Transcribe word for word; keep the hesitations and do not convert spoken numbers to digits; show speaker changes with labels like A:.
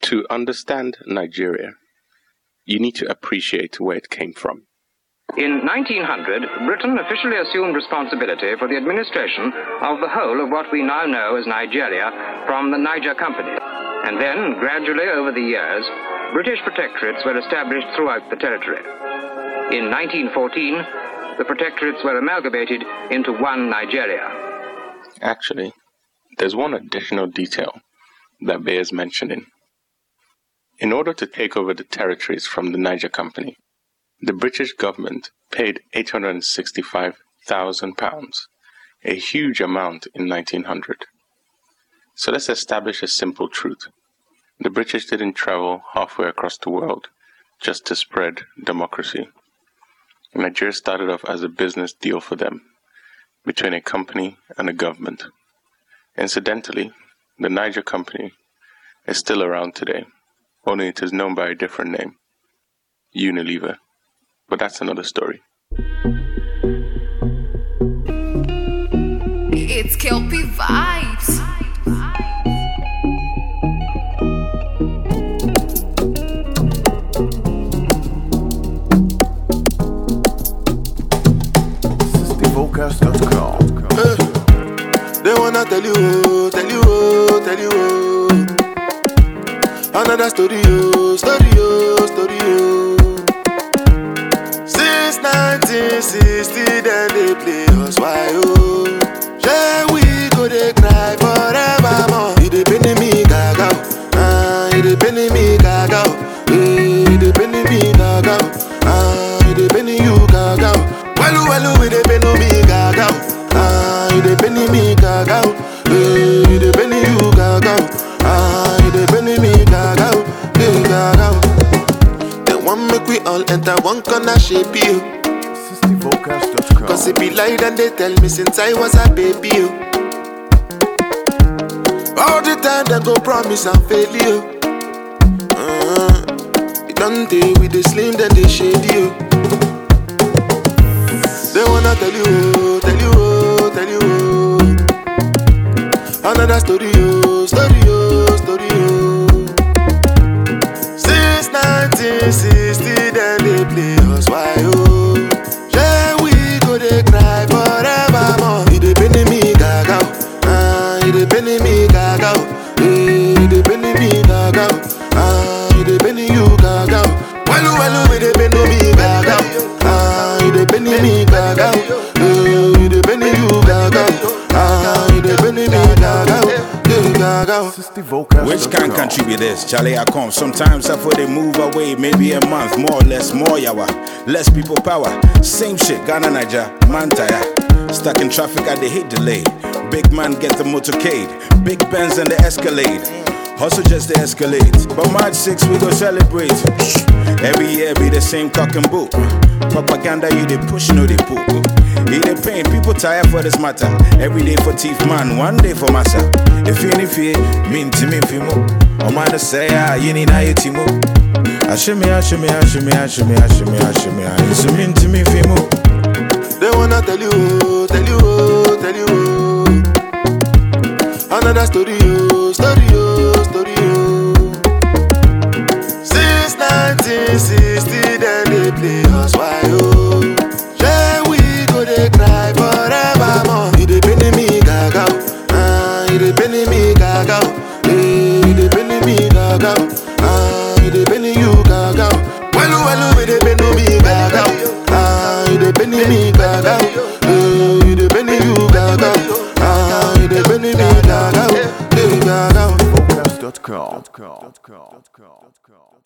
A: To understand Nigeria, you need to appreciate where it came from.
B: In nineteen hundred, Britain officially assumed responsibility for the administration of the whole of what we now know as Nigeria from the Niger Company. And then, gradually over the years, British protectorates were established throughout the territory. In nineteen fourteen, the protectorates were amalgamated into one Nigeria.
A: Actually, there's one additional detail that bears mentioning. In order to take over the territories from the Niger Company, the British government paid eight hundred sixty-five thousand pounds, a huge amount in nineteen hundred. So let's establish a simple truth. The British didn't travel halfway across the world just to spread democracy. Nigeria started off as a business deal for them, between a company and a government. Incidentally, the Niger Company is still around today, only it is known by a different name, Unilever. But that's another story.
C: It's Kelpie Vibes.
D: Vocals dot com. Hey, they wanna tell you, oh, tell you, oh, tell you, oh. Another story, oh, story, oh, story, oh. Since nineteen sixty, then they play us, why, oh. Shall we go, they cry forevermore. It depend me, gaga, ah, it depend me, gaga, it depend me, gaga, ah, it depend you, gaga. Walu walu we dey benu me gaga, ah you dey benu me gaga, eh you dey benu you gaga, ah you dey benu me gaga, eh gaga. They want make we all enter one corner shape you. Sisti Vocals dot com. Cause it be lie and they tell me since I was a baby you. All the time they go promise and fail you. Uh, it don't day with the slim then they shade you. They wanna tell you, tell you, tell you another story, oh, story, oh, story, oh. Since nineteen sixty, then they play us, why, oh. Shall we go, they cry forevermore. It depend me, gaga, ah, it depend me, gaga, eh, it depend me, gaga, ah, it depend you, gaga. Walu walu, it depend me, gaga, ah, it depend me, gaga, eh, it depend you, gaga, ah, it depend me, gaga, eh, gaga.
E: Which kind of country be this? Charlie, I come. Sometimes after they move away, maybe a month, more or less, more yawa, less people power. Same shit, Ghana, Niger, man tire. Stuck in traffic, I they hate delay. Big man get the motorcade, big Benz and the Escalade. Hustle just to escalate. But March sixth we go celebrate. Every year be the same cock and bull. Propaganda you they push, no they pull. He they pain, people tired for this matter. Every day for teeth man, one day for massa. If you any fear, mean to me if you move. Oh man to say ah, you need na you timo. Ashimi, ashimi, ashimi, ashimi, ashimi, ashimi. It's mean to me if you move.
D: They wanna tell you, tell you, tell you another story, oh, story, oh, story, oh. Since nineteen sixty, then they play us, why, oh. Shall we go, they cry forevermore. It depend me, gaga, ah, it depend me, gaga, eh, it depend me, gaga, ah, it depend you, gaga. Walu walu, it depend me, gaga, ah, it depend me, gaga, eh, it depend you, gaga, ah, it depend me, gaga, eh, gaga. Vocals dot com.